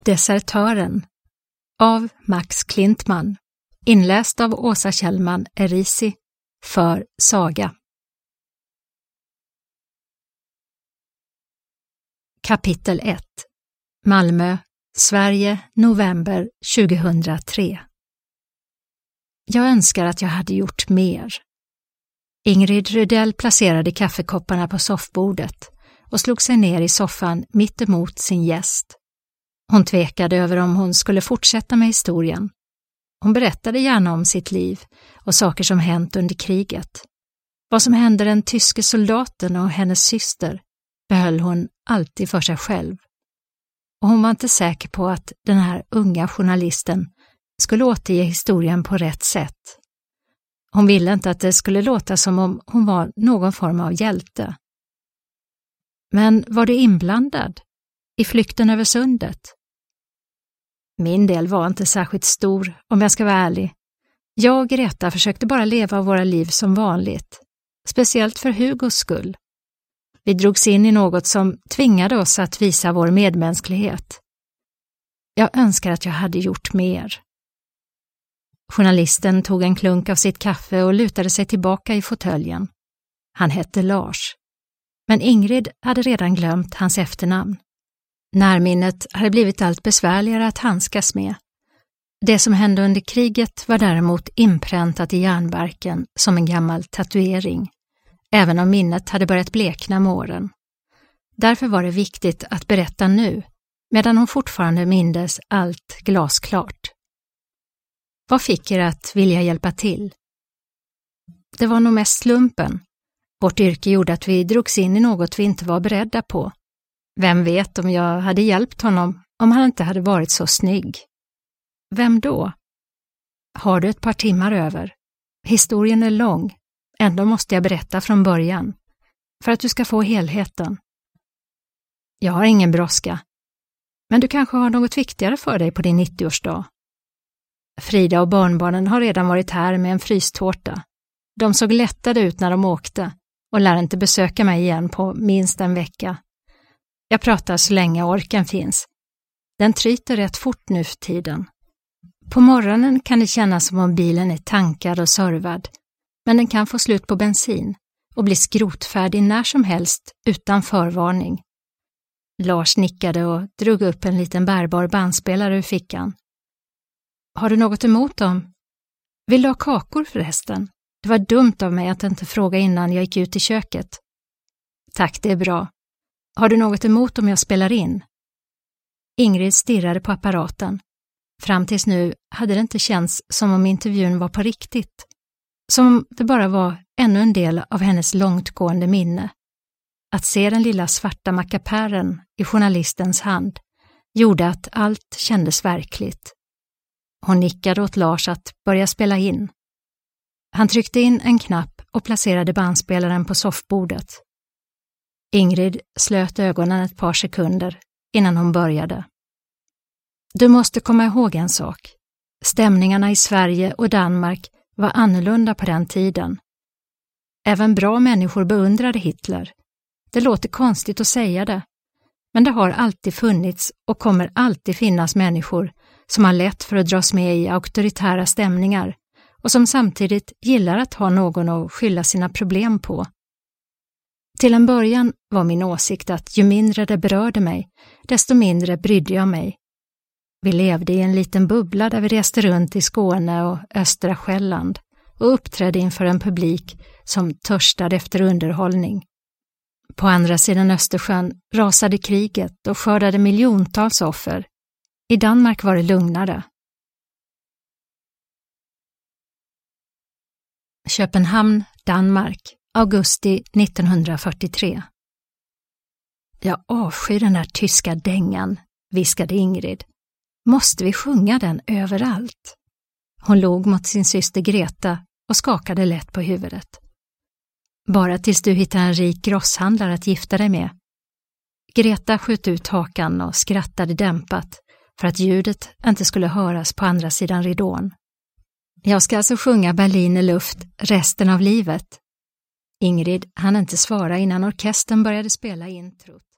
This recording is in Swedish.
Desertören av Max Klintman, inläst av Åsa Kjellman Erisi för Saga. Kapitel 1. Malmö, Sverige, november 2003. Jag önskar att jag hade gjort mer. Ingrid Rydell placerade kaffekopparna på soffbordet och slog sig ner i soffan mitt emot sin gäst. Hon tvekade över om hon skulle fortsätta med historien. Hon berättade gärna om sitt liv och saker som hänt under kriget. Vad som hände den tyske soldaten och hennes syster behöll hon alltid för sig själv. Och hon var inte säker på att den här unga journalisten skulle återge historien på rätt sätt. Hon ville inte att det skulle låta som om hon var någon form av hjälte. Men var du inblandad i flykten över sundet? Min del var inte särskilt stor, om jag ska vara ärlig. Jag och Greta försökte bara leva våra liv som vanligt, speciellt för Hugos skull. Vi drogs in i något som tvingade oss att visa vår medmänsklighet. Jag önskar att jag hade gjort mer. Journalisten tog en klunk av sitt kaffe och lutade sig tillbaka i fåtöljen. Han hette Lars. Men Ingrid hade redan glömt hans efternamn. Närminnet hade blivit allt besvärligare att handskas med. Det som hände under kriget var däremot inpräntat i hjärnbarken som en gammal tatuering, även om minnet hade börjat blekna med åren. Därför var det viktigt att berätta nu, medan hon fortfarande mindes allt glasklart. Vad fick er att vilja hjälpa till? Det var nog mest slumpen. Vårt yrke gjorde att vi drogs in i något vi inte var beredda på. Vem vet om jag hade hjälpt honom om han inte hade varit så snygg? Vem då? Har du ett par timmar över? Historien är lång. Ändå måste jag berätta från början. För att du ska få helheten. Jag har ingen brådska. Men du kanske har något viktigare för dig på din 90-årsdag. Frida och barnbarnen har redan varit här med en frystårta. De såg lättade ut när de åkte och lär inte besöka mig igen på minst en vecka. Jag pratar så länge orken finns. Den tryter rätt fort nu för tiden. På morgonen kan det kännas som om bilen är tankad och servad, men den kan få slut på bensin och bli skrotfärdig när som helst utan förvarning. Lars nickade och drog upp en liten bärbar bandspelare ur fickan. Har du något emot dem? Vill du ha kakor förresten? Det var dumt av mig att inte fråga innan jag gick ut i köket. Tack, det är bra. Har du något emot om jag spelar in? Ingrid stirrade på apparaten. Fram tills nu hade det inte känts som om intervjun var på riktigt. Som om det bara var ännu en del av hennes långtgående minne. Att se den lilla svarta mackapären i journalistens hand gjorde att allt kändes verkligt. Hon nickade åt Lars att börja spela in. Han tryckte in en knapp och placerade bandspelaren på soffbordet. Ingrid slöt ögonen ett par sekunder innan hon började. Du måste komma ihåg en sak. Stämningarna i Sverige och Danmark var annorlunda på den tiden. Även bra människor beundrade Hitler. Det låter konstigt att säga det, men det har alltid funnits och kommer alltid finnas människor som har lätt för att dras med i auktoritära stämningar och som samtidigt gillar att ha någon att skylla sina problem på. Till en början var min åsikt att ju mindre det berörde mig, desto mindre brydde jag mig. Vi levde i en liten bubbla där vi reste runt i Skåne och östra Själland och uppträdde inför en publik som törstade efter underhållning. På andra sidan Östersjön rasade kriget och skördade miljontals offer. I Danmark var det lugnare. Köpenhamn, Danmark, augusti 1943. Jag avskyr den där tyska dängan, viskade Ingrid. Måste vi sjunga den överallt? Hon log mot sin syster Greta och skakade lätt på huvudet. Bara tills du hittar en rik grosshandlare att gifta dig med. Greta sköt ut hakan och skrattade dämpat för att ljudet inte skulle höras på andra sidan ridån. Jag ska alltså sjunga Berlin i luft resten av livet. Ingrid hann inte svara innan orkestern började spela introt.